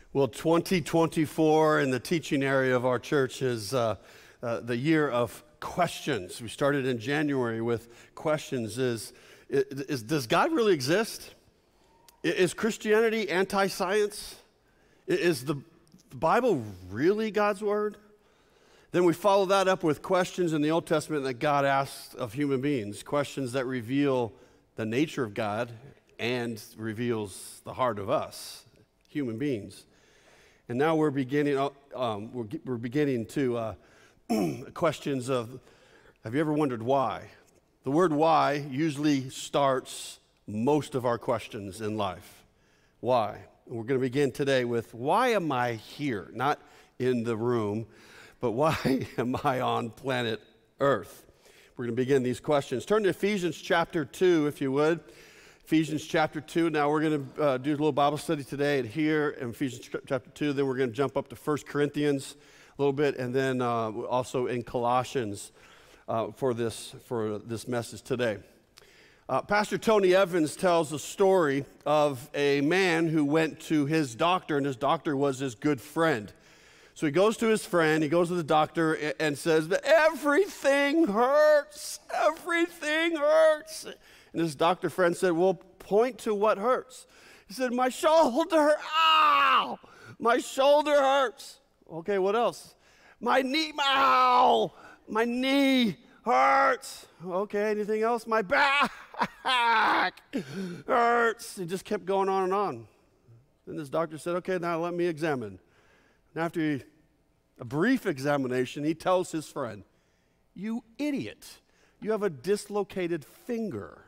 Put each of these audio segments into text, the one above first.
Well, 2024 in the teaching area of our church is the year of questions. We started in January with questions. Does God really exist? Is Christianity anti-science? Is the Bible really God's word? Then we follow that up with questions in the Old Testament that God asked of human beings, questions that reveal the nature of God and reveals the heart of us, human beings. And now we're beginning to questions of, have you ever wondered why? The word why usually starts most of our questions in life. Why? And we're going to begin today with, why am I here? Not in the room, but why am I on planet Earth? We're going to begin these questions. Turn to Ephesians chapter 2, if you would. Ephesians chapter 2. Now we're going to do a little Bible study today here in Ephesians chapter 2. Then we're going to jump up to 1 Corinthians a little bit, and then also in Colossians for this message today. Pastor Tony Evans tells the story of a man who went to his doctor, and his doctor was his good friend. So he goes to his friend, he goes to the doctor and says, everything hurts, everything hurts. And his doctor friend said, well, point to what hurts. He said, my shoulder, ow, my shoulder hurts. Okay, what else? My knee, ow, my knee hurts. Okay, anything else? My back hurts. He just kept going on and on. Then this doctor said, okay, now let me examine. And after a brief examination, he tells his friend, you idiot, you have a dislocated finger.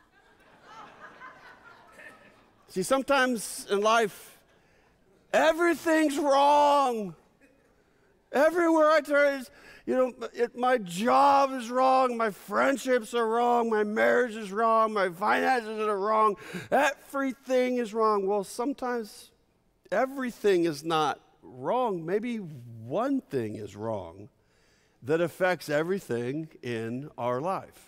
See, sometimes in life, everything's wrong. Everywhere I turn, my job is wrong, my friendships are wrong, my marriage is wrong, my finances are wrong. Everything is wrong. Well, sometimes everything is not wrong. Maybe one thing is wrong that affects everything in our life.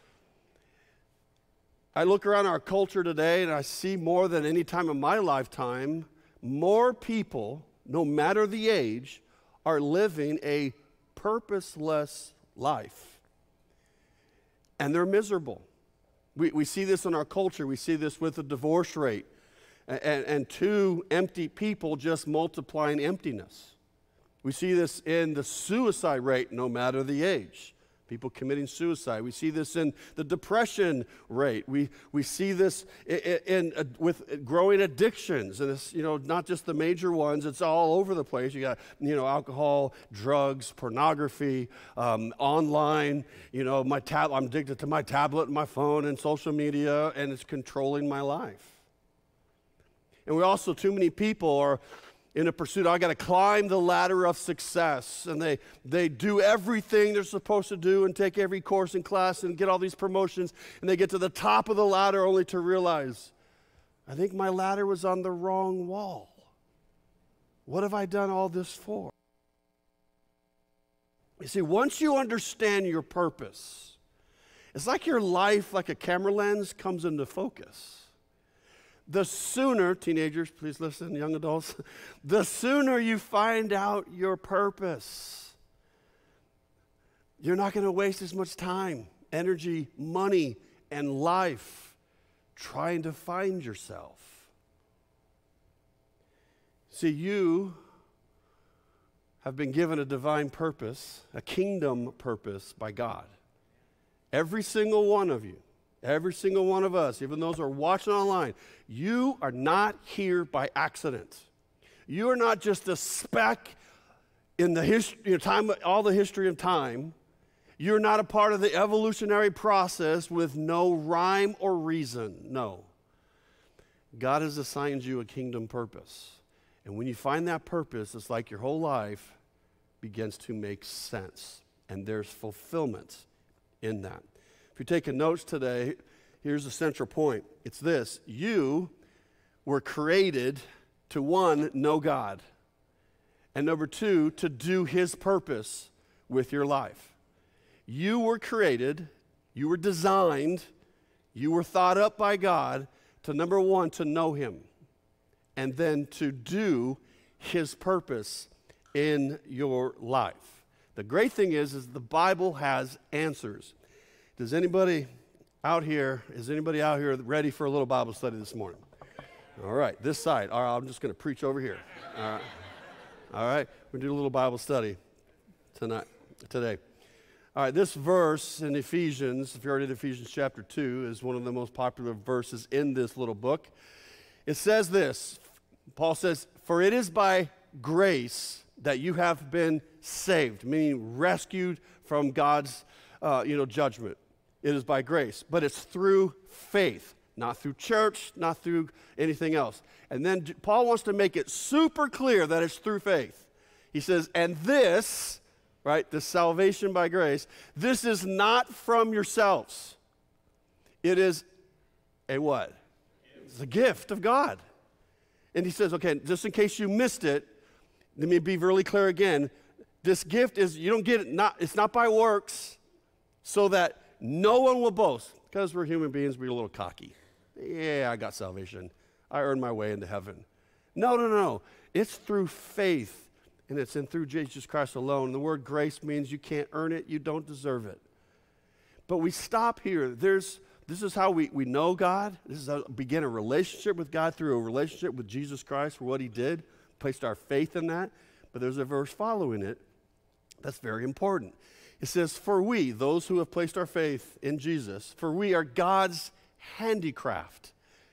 I look around our culture today and I see more than any time in my lifetime, more people, no matter the age, are living a purposeless life. And they're miserable. We see this in our culture. We see this with the divorce rate and two empty people just multiplying emptiness. We see this in the suicide rate, no matter the age. People committing suicide. We see this in the depression rate. We see this with growing addictions, and it's not just the major ones. It's all over the place. You got alcohol, drugs, pornography, online. I'm addicted to my tablet, and my phone, and social media, and it's controlling my life. And we also, too many people are in a pursuit, I got to climb the ladder of success, and they do everything they're supposed to do and take every course in class and get all these promotions, and they get to the top of the ladder only to realize, I think my ladder was on the wrong wall. What have I done all this for? You see, once you understand your purpose, it's like your life, like a camera lens, comes into focus. The sooner, teenagers, please listen, young adults, the sooner you find out your purpose, you're not going to waste as much time, energy, money, and life trying to find yourself. See, you have been given a divine purpose, a kingdom purpose by God. Every single one of you. Every single one of us, even those who are watching online, you are not here by accident. You are not just a speck in the history, all the history of time. You're not a part of the evolutionary process with no rhyme or reason. No. God has assigned you a kingdom purpose. And when you find that purpose, it's like your whole life begins to make sense. And there's fulfillment in that. If you're taking notes today, here's the central point. It's this. You were created to, one, know God, and number two, to do His purpose with your life. You were created, you were designed, you were thought up by God to, number one, to know Him, and then to do his purpose in your life. The great thing is the Bible has answers. Is anybody out here ready for a little Bible study this morning? All right, this side. All right, I'm just going to preach over here. All right, we're going to do a little Bible study today. All right, this verse in Ephesians, if you're already in Ephesians chapter 2, is one of the most popular verses in this little book. It says this, Paul says, "For it is by grace that you have been saved," meaning rescued from God's judgment. It is by grace, but it's through faith, not through church, not through anything else. And then Paul wants to make it super clear that it's through faith. He says, and this, right, the salvation by grace, this is not from yourselves. It is a what? It's a gift of God. And he says, okay, just in case you missed it, let me be really clear again. This gift is, you don't get it, it's not by works, so that no one will boast. Because we're human beings, we're a little cocky. Yeah, I got salvation. I earned my way into heaven. No. It's through faith, and it's through Jesus Christ alone. The word grace means you can't earn it, you don't deserve it. But we stop here. This is how we know God. This is how we begin a relationship with God through a relationship with Jesus Christ for what he did, placed our faith in that. But there's a verse following it that's very important. It says, for we, those who have placed our faith in Jesus, for we are God's handicraft,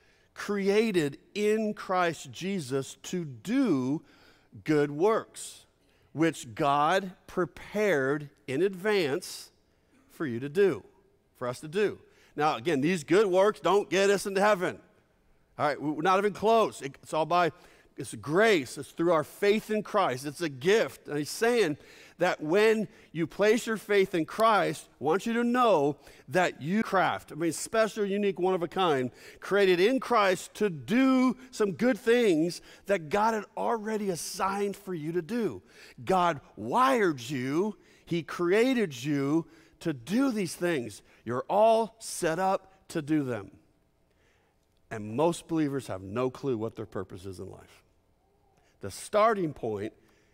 created in Christ Jesus to do good works, which God prepared in advance for you to do, for us to do. Now, again, these good works don't get us into heaven. All right, we're not even close. It's grace. It's through our faith in Christ. It's a gift. And he's saying that when you place your faith in Christ, I want you to know that you special, unique, one of a kind, created in Christ to do some good things that God had already assigned for you to do. God wired you. He created you to do these things. You're all set up to do them. And most believers have no clue what their purpose is in life. The starting point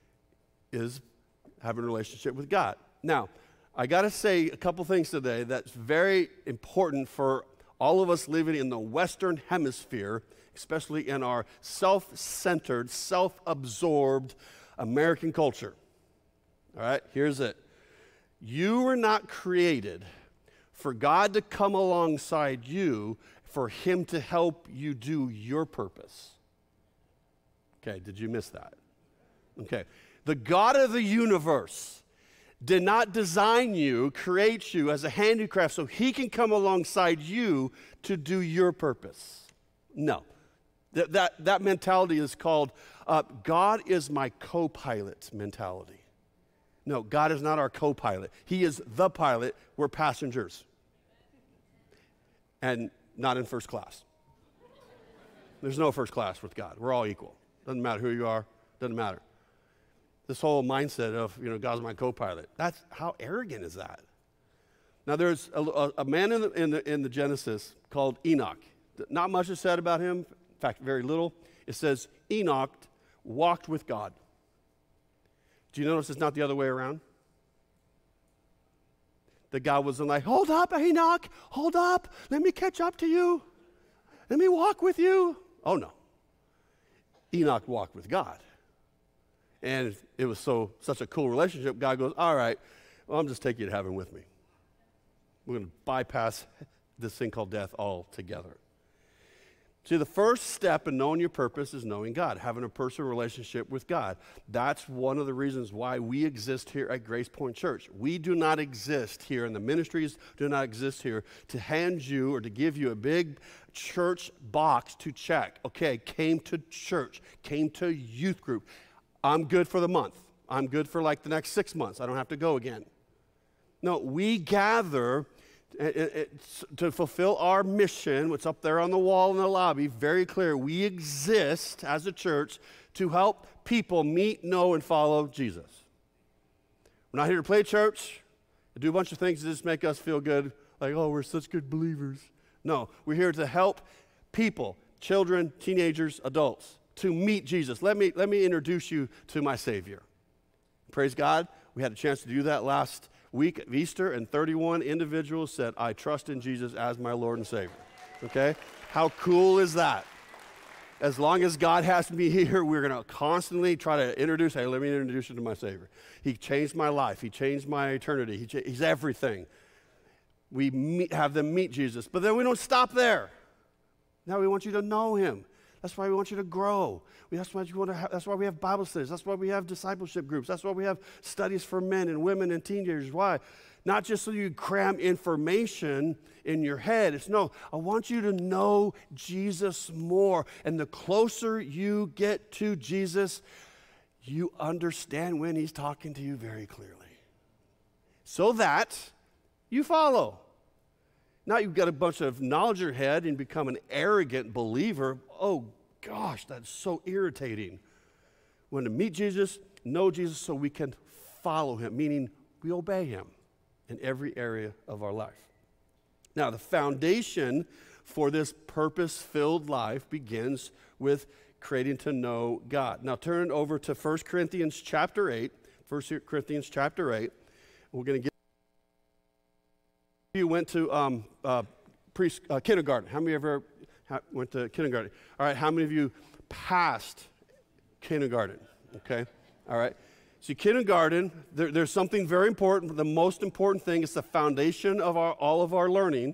is having a relationship with God. Now, I got to say a couple things today that's very important for all of us living in the Western Hemisphere, especially in our self-centered, self-absorbed American culture. All right, here's it. You were not created for God to come alongside you for him to help you do your purpose. Okay, did you miss that? Okay. The God of the universe did not design you, create you as a handicraft so he can come alongside you to do your purpose. No. That mentality is called, God is my co-pilot mentality. No, God is not our co-pilot. He is the pilot. We're passengers. And not in first class. There's no first class with God. We're all equal. Doesn't matter who you are. Doesn't matter. This whole mindset of, God's my co-pilot. That's how arrogant is that? Now, there's a man in the Genesis called Enoch. Not much is said about him. In fact, very little. It says Enoch walked with God. Do you notice it's not the other way around? That God wasn't like, hold up, Enoch, hold up. Let me catch up to you. Let me walk with you. Oh, no. Enoch walked with God. And it was such a cool relationship, God goes, all right, well, I'm just taking you to heaven with me. We're going to bypass this thing called death altogether. See, the first step in knowing your purpose is knowing God, having a personal relationship with God. That's one of the reasons why we exist here at Grace Point Church. We do not exist here, and the ministries do not exist here to hand you or to give you a big church box to check. Okay, came to church, came to youth group. I'm good for the month. I'm good for like the next 6 months. I don't have to go again. No, we gather to fulfill our mission, what's up there on the wall in the lobby, very clear. We exist as a church to help people meet, know, and follow Jesus. We're not here to play church, to do a bunch of things that just make us feel good, like, oh, we're such good believers. No, we're here to help people, children, teenagers, adults, to meet Jesus. Let me introduce you to my Savior. Praise God. We had a chance to do that last week of Easter, and 31 individuals said, I trust in Jesus as my Lord and Savior. Okay? How cool is that? As long as God has me here, we're going to constantly try to introduce, hey, let me introduce you to my Savior. He changed my life. He changed my eternity. He's everything. We have them meet Jesus. But then we don't stop there. Now we want you to know him. That's why we want you to grow. That's why we have Bible studies. That's why we have discipleship groups. That's why we have studies for men and women and teenagers. Why? Not just so you cram information in your head. It's no, I want you to know Jesus more. And the closer you get to Jesus, you understand when he's talking to you very clearly. So that you follow. Not you've got a bunch of knowledge in your head and become an arrogant believer. Oh, gosh, that's so irritating. We want to meet Jesus, know Jesus so we can follow him, meaning we obey him in every area of our life. Now, the foundation for this purpose-filled life begins with creating to know God. Now, turn over to 1 Corinthians chapter 8. 1 Corinthians chapter 8. We're going to get. You went to kindergarten. How many of you ever went to kindergarten? All right, how many of you passed kindergarten? Okay, all right. See, kindergarten, there's something very important. The most important thing is the foundation of all of our learning.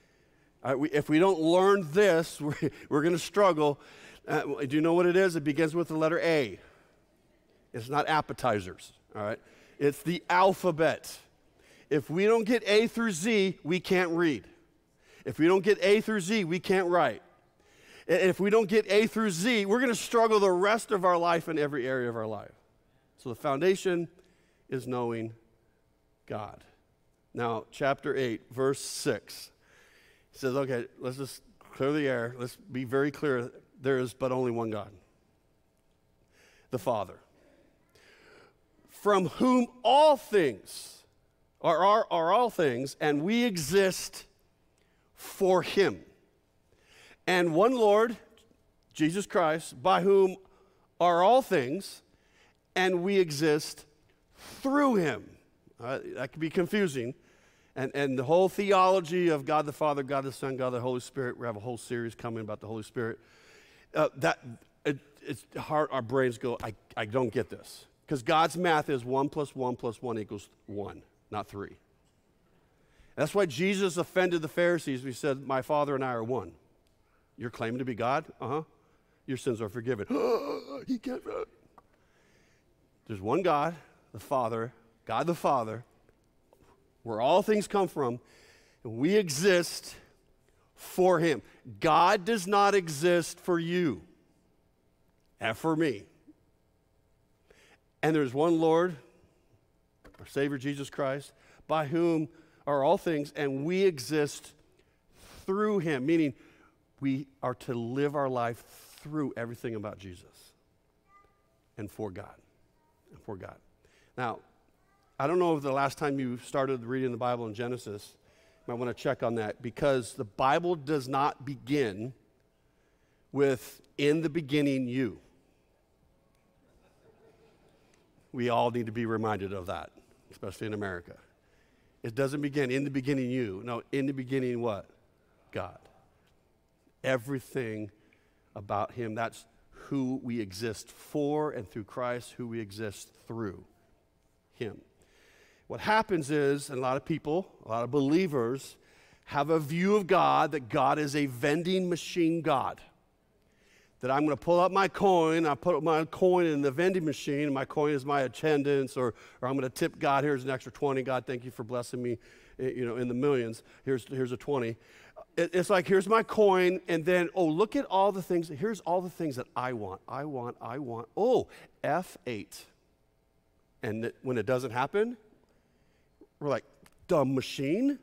If we don't learn this, we're going to struggle. Do you know what it is? It begins with the letter A. It's not appetizers, all right? It's the alphabet. If we don't get A through Z, we can't read. If we don't get A through Z, we can't write. If we don't get A through Z, we're going to struggle the rest of our life in every area of our life. So the foundation is knowing God. Now, chapter 8, verse 6. He says, okay, let's just clear the air. Let's be very clear. There is but only one God, the Father, from whom all things are all things, and we exist for him. And one Lord, Jesus Christ, by whom are all things, and we exist through him. That can be confusing. And the whole theology of God the Father, God the Son, God the Holy Spirit, we have a whole series coming about the Holy Spirit. It's hard, our brains go, I don't get this. Because God's math is 1 + 1 + 1 = 1. Not 3. That's why Jesus offended the Pharisees. He said, my Father and I are one. You're claiming to be God? Uh-huh. Your sins are forgiven. He can't. There's one God, the Father, God the Father, where all things come from, and we exist for him. God does not exist for you and for me. And there's one Lord, our Savior Jesus Christ, by whom are all things, and we exist through him, meaning we are to live our life through everything about Jesus and for God. And for God. Now, I don't know if the last time you started reading the Bible in Genesis, you might want to check on that, because the Bible does not begin with, in the beginning, you. We all need to be reminded of that, especially in America. It doesn't begin, in the beginning, you. No, in the beginning, what? God. Everything about him, that's who we exist for, and through Christ, who we exist through him. What happens is, and a lot of people, a lot of believers, have a view of God that God is a vending machine God. That I'm going to pull out my coin, I put my coin in the vending machine, and my coin is my attendance, or I'm going to tip God, here's an extra 20, God, thank you for blessing me, in the millions, here's a 20. It's like, here's my coin, and then, oh, look at all the things, here's all the things that I want. Oh, F8. And when it doesn't happen, we're like, dumb machine.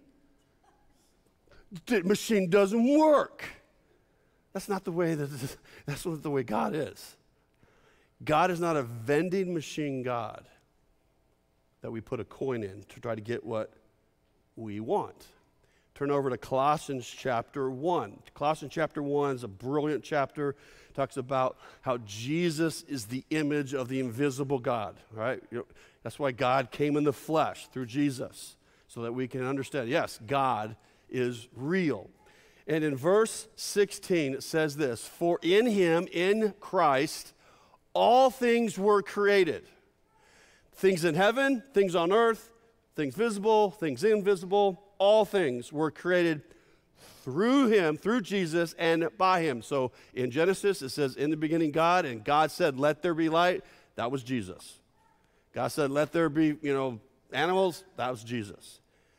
The machine doesn't work. That's not the way that's not the way God is. God is not a vending machine God that we put a coin in to try to get what we want. Turn over to Colossians chapter 1. Colossians chapter 1 is a brilliant chapter. It talks about how Jesus is the image of the invisible God, right? That's why God came in the flesh through Jesus, so that we can understand, yes, God is real. And in verse 16, it says this, "For in him, in Christ, all things were created." Things in heaven, things on earth, things visible, things invisible, all things were created through him, through Jesus, and by him. So in Genesis, it says, in the beginning God, and God said, let there be light. That was Jesus. God said, let there be, animals. That was Jesus.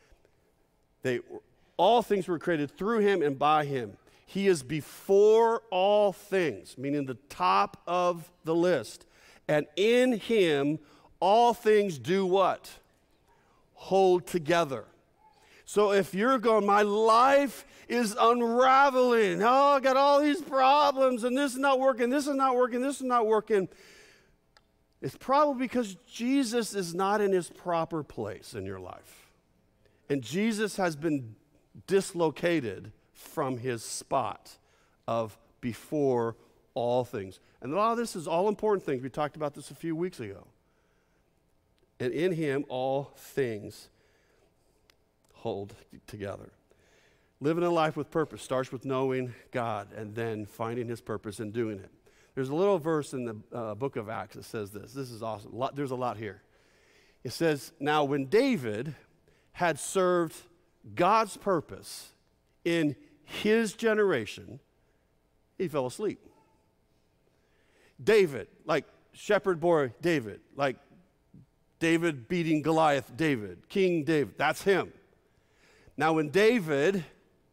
All things were created through him and by him. He is before all things, meaning the top of the list. And in him, all things do what? Hold together. So if you're going, my life is unraveling. Oh, I got all these problems, and this is not working, this is not working, this is not working. It's probably because Jesus is not in his proper place in your life. And Jesus has been dislocated from his spot of before all things. And a lot of this is all important things. We talked about this a few weeks ago. And in him, all things hold together. Living a life with purpose starts with knowing God and then finding his purpose and doing it. There's a little verse in the book of Acts that says this. This is awesome. There's a lot here. It says, now when David had served God's purpose in his generation, he fell asleep. David, like shepherd boy David, like David beating Goliath David, King David, that's him. Now when David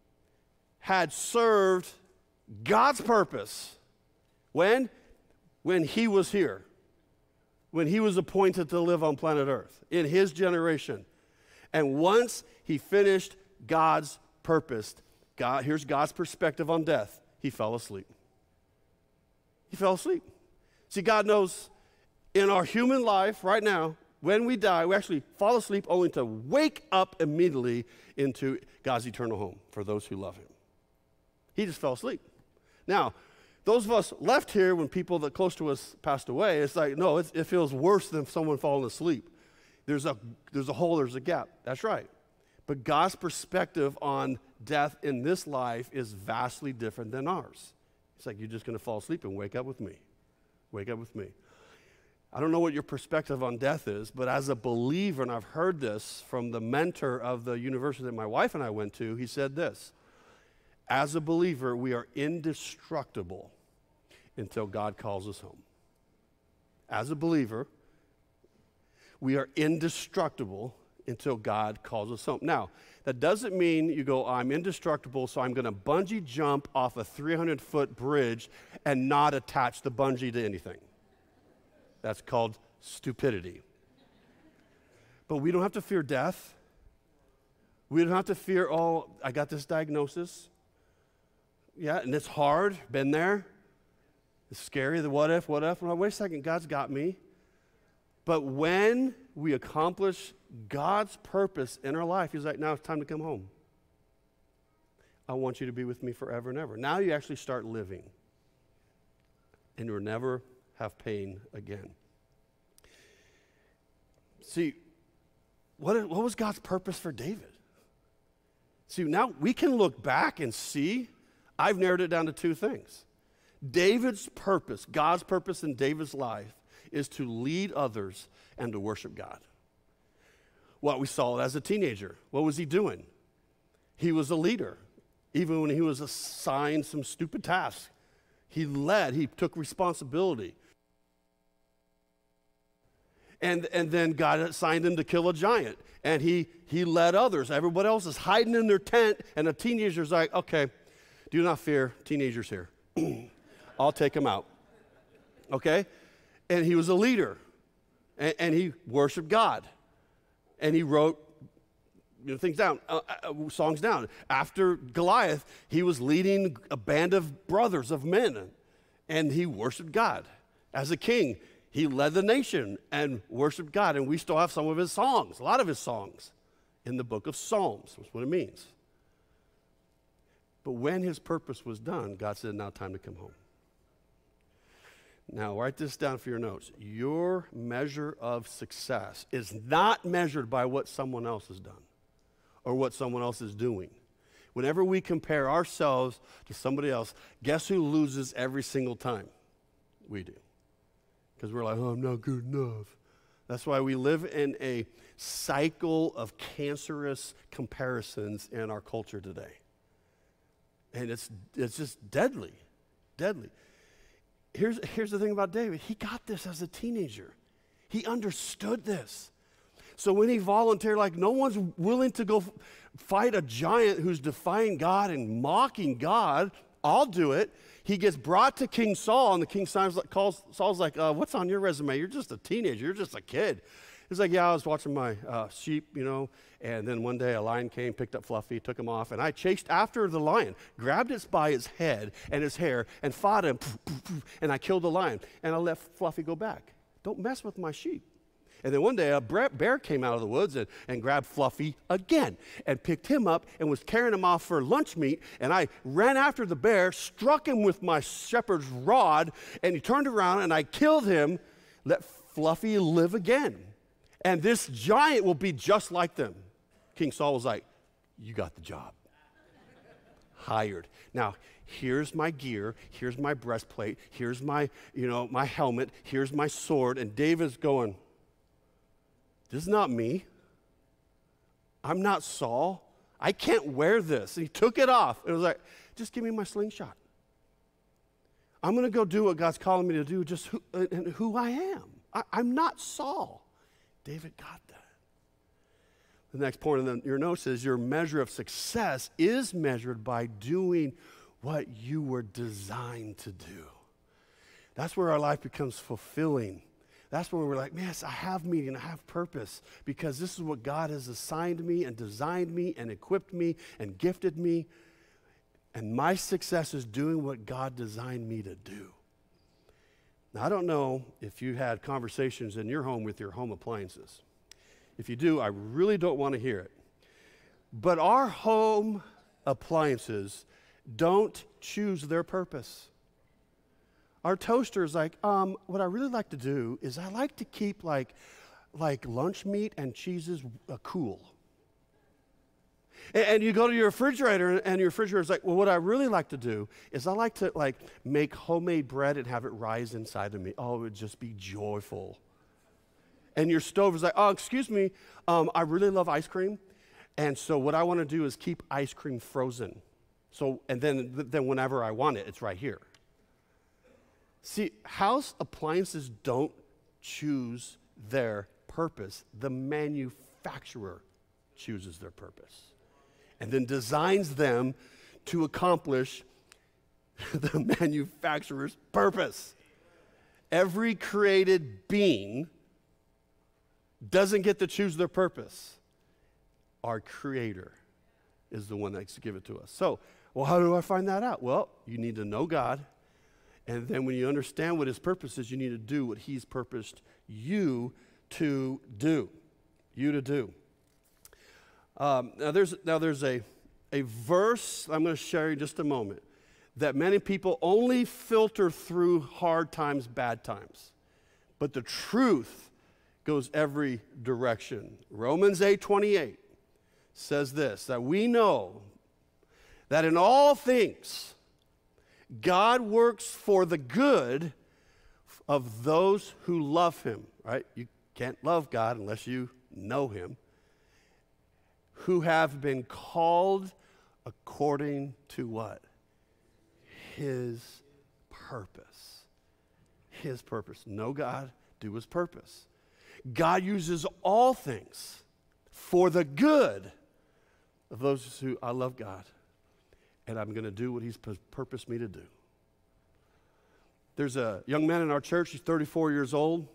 had served God's purpose, when he was here, when he was appointed to live on planet Earth, in his generation, and once he finished God's purpose, here's God's perspective on death, he fell asleep. He fell asleep. See, God knows in our human life right now, when we die, we actually fall asleep only to wake up immediately into God's eternal home for those who love him. He just fell asleep. Now, those of us left here when people that close to us passed away, it's like, no, it feels worse than someone falling asleep. There's a hole, there's a gap. That's right. But God's perspective on death in this life is vastly different than ours. It's like, you're just going to fall asleep and wake up with me. Wake up with me. I don't know what your perspective on death is, but as a believer, and I've heard this from the mentor of the university that my wife and I went to, he said this, as a believer, we are indestructible until God calls us home. As a believer, we are indestructible until God calls us home. Now, that doesn't mean you go, I'm indestructible, so I'm going to bungee jump off a 300-foot bridge and not attach the bungee to anything. That's called stupidity. But we don't have to fear death. We don't have to fear, oh, I got this diagnosis. Yeah, and it's hard. Been there. It's scary. The what if? Well, wait a second. God's got me. But when we accomplish God's purpose in our life, he's like, now it's time to come home. I want you to be with me forever and ever. Now you actually start living. And you'll never have pain again. See, what was God's purpose for David? See, now we can look back and see, I've narrowed it down to two things. David's purpose, God's purpose in David's life, is to lead others and to worship God. What we saw as a teenager, what was he doing? He was a leader. Even when he was assigned some stupid tasks, he led, he took responsibility. And then God assigned him to kill a giant. And he led others. Everybody else is hiding in their tent, and the teenager's like, okay, do not fear, teenagers here. I'll take them out. Okay? And he was a leader. And he worshiped God. And he wrote things down, songs down. After Goliath, he was leading a band of brothers, of men. And he worshiped God. As a king, he led the nation and worshiped God. And we still have some of his songs, a lot of his songs, in the book of Psalms. That's what it means. But when his purpose was done, God said, now time to come home. Now, write this down for your notes. Your measure of success is not measured by what someone else has done or what someone else is doing. Whenever we compare ourselves to somebody else, guess who loses every single time? We do. Because we're like, oh, I'm not good enough. That's why we live in a cycle of cancerous comparisons in our culture today. And it's just deadly, deadly. Here's the thing about David. He got this as a teenager. He understood this. So when he volunteered, like no one's willing to go fight a giant who's defying God and mocking God, I'll do it. He gets brought to King Saul, and the king Saul's like, what's on your resume? You're just a teenager. You're just a kid. He's like, yeah, I was watching my sheep, and then one day a lion came, picked up Fluffy, took him off, and I chased after the lion, grabbed it by his head and his hair, and fought him, and I killed the lion, and I let Fluffy go back. Don't mess with my sheep. And then one day a bear came out of the woods and grabbed Fluffy again and picked him up and was carrying him off for lunch meat, and I ran after the bear, struck him with my shepherd's rod, and he turned around, and I killed him, let Fluffy live again. And this giant will be just like them. King Saul was like, you got the job. Hired. Now, here's my gear. Here's my breastplate. Here's my helmet. Here's my sword. And David's going, this is not me. I'm not Saul. I can't wear this. And he took it off. It was like, just give me my slingshot. I'm going to go do what God's calling me to do, just who I am. I'm not Saul. David got that. The next point in your notes is your measure of success is measured by doing what you were designed to do. That's where our life becomes fulfilling. That's where we're like, man, I have meaning, I have purpose, because this is what God has assigned me and designed me and equipped me and gifted me. And my success is doing what God designed me to do. Now, I don't know if you had conversations in your home with your home appliances. If you do, I really don't want to hear it. But our home appliances don't choose their purpose. Our toaster is like, what I really like to do is I like to keep like lunch meat and cheeses cool. And you go to your refrigerator, and your refrigerator is like, well, what I really like to do is I like to make homemade bread and have it rise inside of me. Oh, it would just be joyful. And your stove is like, oh, excuse me, I really love ice cream, and so what I want to do is keep ice cream frozen. So, and then whenever I want it, it's right here. See, house appliances don't choose their purpose. The manufacturer chooses their purpose and then designs them to accomplish the manufacturer's purpose. Every created being doesn't get to choose their purpose. Our Creator is the one that's given it to us. So, well, how do I find that out? Well, you need to know God. And then when you understand what His purpose is, you need to do what He's purposed you to do. Now there's a verse I'm going to share in just a moment that many people only filter through hard times, bad times. But the truth goes every direction. Romans 8:28 says this, that we know that in all things God works for the good of those who love Him, right? You can't love God unless you know Him, who have been called according to what? His purpose. His purpose. Know God, do His purpose. God uses all things for the good of those who, I love God, and I'm going to do what He's purposed me to do. There's a young man in our church, he's 34 years old.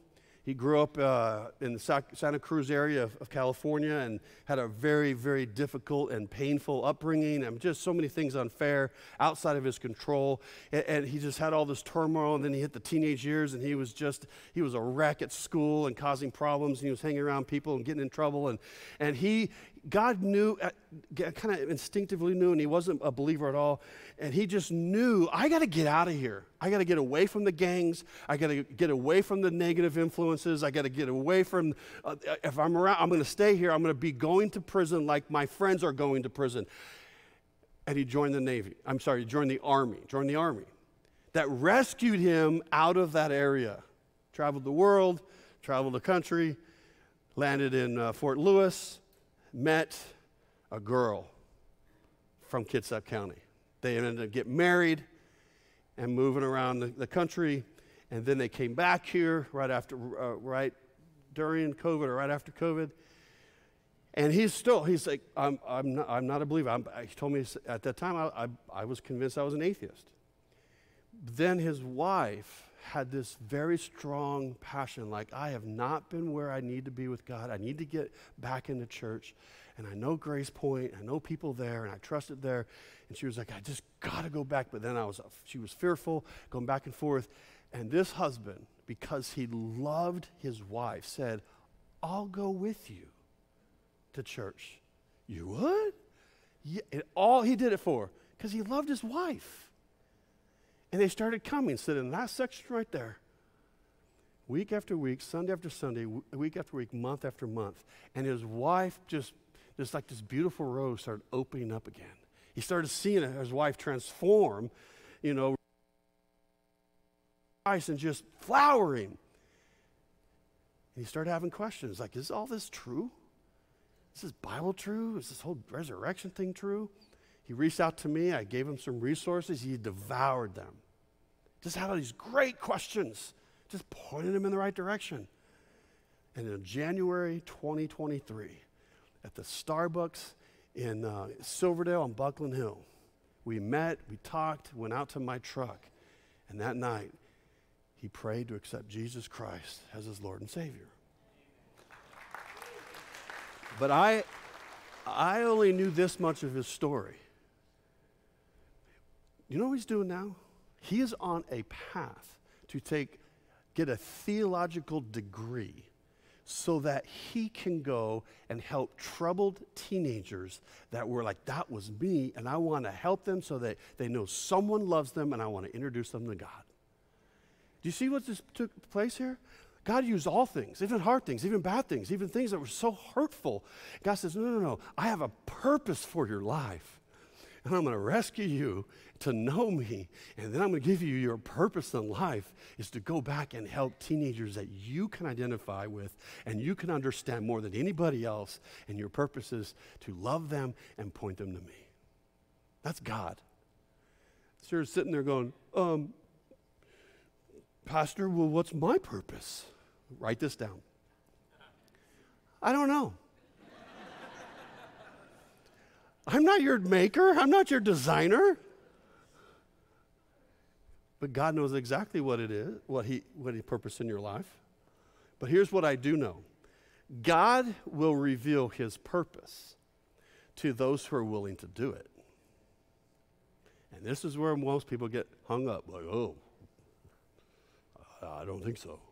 He grew up in the Santa Cruz area of California and had a very, very difficult and painful upbringing, and just so many things unfair, outside of his control. And he just had all this turmoil, and then he hit the teenage years, and he was a wreck at school and causing problems, and he was hanging around people and getting in trouble. And God knew, kind of instinctively knew, and he wasn't a believer at all, and he just knew, I got to get out of here. I got to get away from the gangs. I got to get away from the negative influences. I got to get away from, if I'm around, I'm going to stay here. I'm going to be going to prison like my friends are going to prison. And he joined the Navy. He joined the Army. That rescued him out of that area. Traveled the world, traveled the country, landed in Fort Lewis, met a girl from Kitsap County. They ended up getting married and moving around the country, and then they came back here right during COVID or right after COVID. And he's like, I'm not a believer. He told me at that time I was convinced I was an atheist. Then his wife had this very strong passion, like, I have not been where I need to be with God. I need to get back into church. And I know Grace Point, I know people there, and I trusted there. And she was like, I just got to go back. But then she was fearful, going back and forth. And this husband, because he loved his wife, said, I'll go with you to church. You would? Yeah, all he did it for, because he loved his wife. And they started coming, sitting in that section right there, week after week, Sunday after Sunday, week after week, month after month. And his wife just like this beautiful rose started opening up again. He started seeing his wife transform, and just flowering. And he started having questions like, is all this true? Is this Bible true? Is this whole resurrection thing true? He reached out to me. I gave him some resources. He devoured them. Just had all these great questions, just pointed him in the right direction. And in January 2023, at the Starbucks in Silverdale on Buckland Hill, we met, we talked, went out to my truck, and that night, he prayed to accept Jesus Christ as his Lord and Savior. But I only knew this much of his story. You know what he's doing now? He is on a path to get a theological degree so that he can go and help troubled teenagers that were like, that was me, and I want to help them so that they know someone loves them, and I want to introduce them to God. Do you see what just took place here? God used all things, even hard things, even bad things, even things that were so hurtful. God says, no, I have a purpose for your life. And I'm going to rescue you to know me, and then I'm going to give you your purpose in life is to go back and help teenagers that you can identify with and you can understand more than anybody else, and your purpose is to love them and point them to me. That's God. So you're sitting there going, Pastor, well, what's my purpose? Write this down. I don't know. I'm not your maker. I'm not your designer. But God knows exactly what it is, what he purposed in your life. But here's what I do know. God will reveal his purpose to those who are willing to do it. And this is where most people get hung up, like, oh, I don't think so.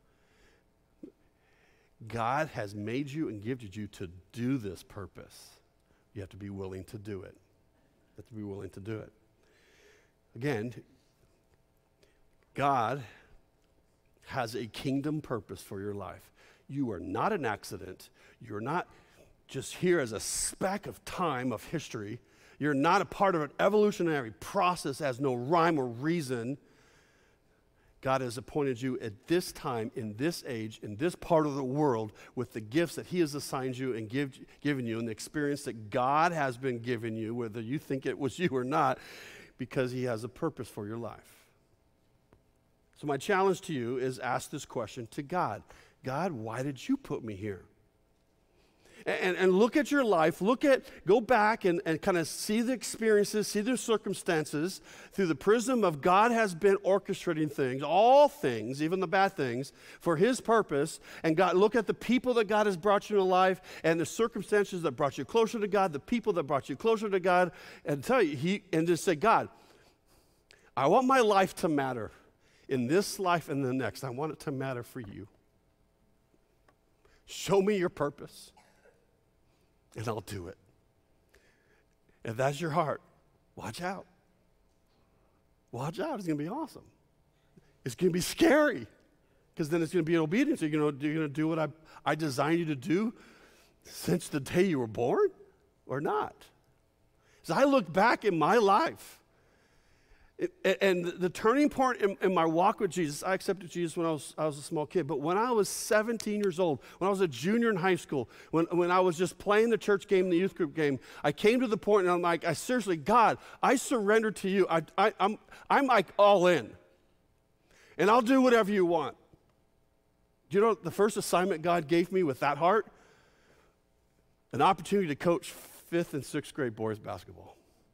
God has made you and gifted you to do this purpose. You have to be willing to do it. You have to be willing to do it. Again, God has a kingdom purpose for your life. You are not an accident. You're not just here as a speck of time, of history. You're not a part of an evolutionary process, has no rhyme or reason. God has appointed you at this time, in this age, in this part of the world, with the gifts that he has assigned you and given you, and the experience that God has been giving you, whether you think it was you or not, because he has a purpose for your life. So my challenge to you is ask this question to God. God, why did you put me here? And look at your life, go back and kind of see the experiences, see the circumstances through the prism of God has been orchestrating things, all things, even the bad things, for his purpose. And God, look at the people that God has brought you into life and the circumstances that brought you closer to God, the people that brought you closer to God, and tell you, and just say, God, I want my life to matter in this life and the next. I want it to matter for you. Show me your purpose. And I'll do it. If that's your heart, watch out. Watch out. It's going to be awesome. It's going to be scary because then it's going to be obedience. You're going to do what I designed you to do since the day you were born or not? As I look back in my life, and the turning point in my walk with Jesus, I accepted Jesus when I was a small kid, but when I was 17 years old, when I was a junior in high school, when I was just playing the church game, the youth group game, I came to the point and I'm like, seriously, God, I surrender to you. I'm like all in. And I'll do whatever you want. Do you know the first assignment God gave me with that heart? An opportunity to coach 5th and 6th grade boys basketball.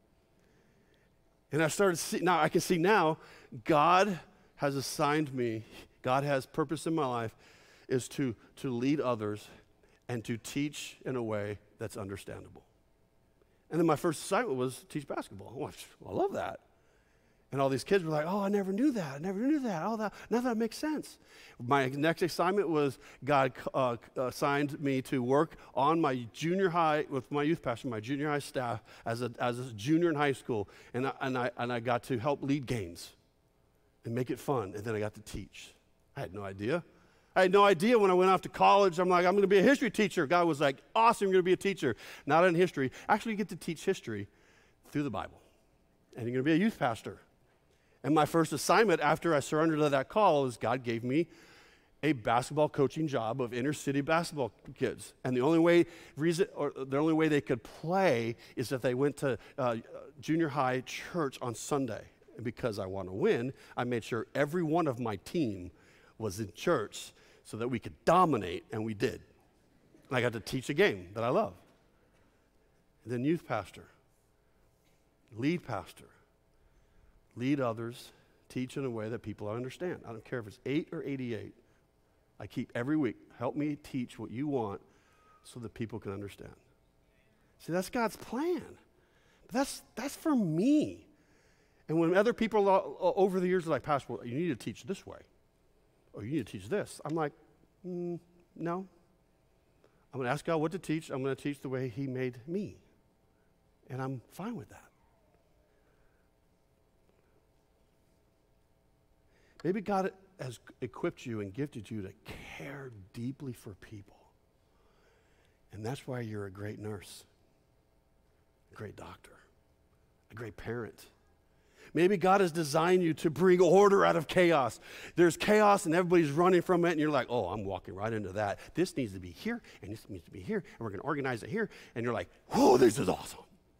And I started to see, now I can see now, God has assigned me, God has purpose in my life, is to lead others and to teach in a way that's understandable. And then my first assignment was teach basketball. I love that. And all these kids were like, oh, I never knew that. Oh, now that makes sense. My next assignment was God assigned me to work on my junior high, with my youth pastor, my junior high staff as a junior in high school. And I got to help lead games and make it fun. And then I got to teach. I had no idea. I had no idea when I went off to college. I'm like, I'm going to be a history teacher. God was like, awesome, you're going to be a teacher. Not in history. Actually, you get to teach history through the Bible. And you're going to be a youth pastor. And my first assignment after I surrendered to that call was God gave me a basketball coaching job of inner city basketball kids. And the only way they could play is if they went to junior high church on Sunday. And because I want to win, I made sure every one of my team was in church so that we could dominate, and we did. And I got to teach a game that I love. And then youth pastor, lead pastor. Lead others, teach in a way that people understand. I don't care if it's 8 or 88. I keep every week, help me teach what you want so that people can understand. See, that's God's plan. But that's for me. And when other people over the years are like, Pastor, well, you need to teach this way, or you need to teach this, I'm like, no. I'm going to ask God what to teach. I'm going to teach the way he made me. And I'm fine with that. Maybe God has equipped you and gifted you to care deeply for people. And that's why you're a great nurse, a great doctor, a great parent. Maybe God has designed you to bring order out of chaos. There's chaos and everybody's running from it, and you're like, oh, I'm walking right into that. This needs to be here, and this needs to be here, and we're going to organize it here. And you're like, whoa, this is awesome.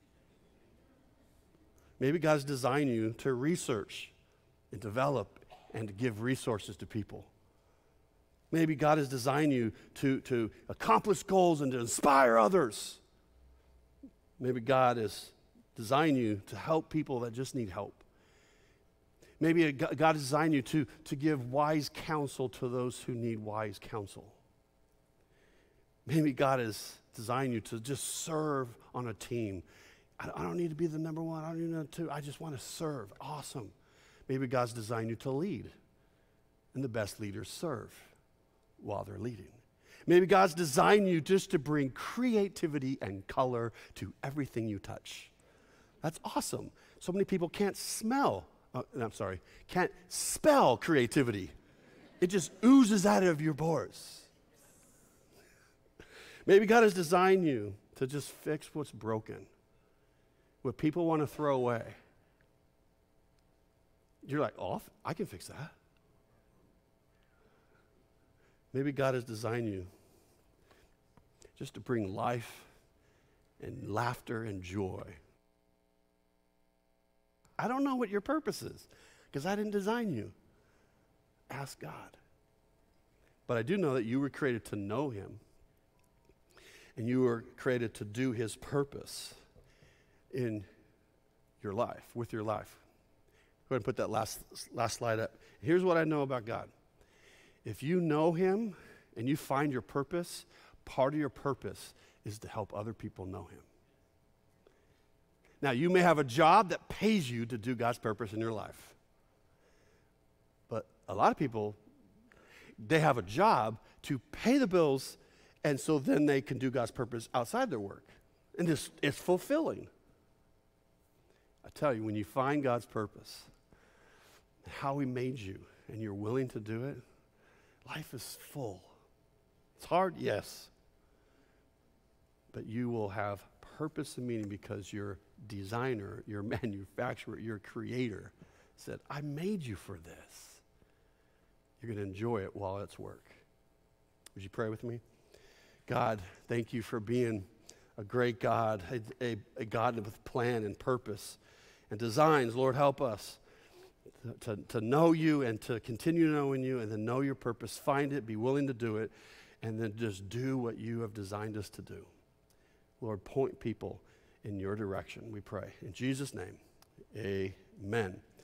Maybe God's designed you to research and develop and to give resources to people. Maybe God has designed you to accomplish goals and to inspire others. Maybe God has designed you to help people that just need help. Maybe God has designed you to give wise counsel to those who need wise counsel. Maybe God has designed you to just serve on a team. I don't need to be the number one. I don't need number two. I just want to serve. Awesome. Maybe God's designed you to lead, and the best leaders serve while they're leading. Maybe God's designed you just to bring creativity and color to everything you touch. That's awesome. So many people can't spell creativity. It just oozes out of your pores. Maybe God has designed you to just fix what's broken, what people want to throw away. You're like, oh, I can fix that. Maybe God has designed you just to bring life and laughter and joy. I don't know what your purpose is because I didn't design you. Ask God. But I do know that you were created to know him And you were created to do his purpose in your life, with your life. Go ahead and put that last slide up. Here's what I know about God. If you know him and you find your purpose, part of your purpose is to help other people know him. Now, you may have a job that pays you to do God's purpose in your life. But a lot of people, they have a job to pay the bills, and so then they can do God's purpose outside their work. And it's fulfilling. I tell you, when you find God's purpose, how he made you, and you're willing to do it, life is full. It's hard, yes. But you will have purpose and meaning because your designer, your manufacturer, your creator said, I made you for this. You're going to enjoy it while it's work. Would you pray with me? God, thank you for being a great God, a God with plan and purpose and designs. Lord, help us to know you and to continue knowing you and then know your purpose, find it, be willing to do it, and then just do what you have designed us to do. Lord, point people in your direction, we pray. In Jesus' name, amen.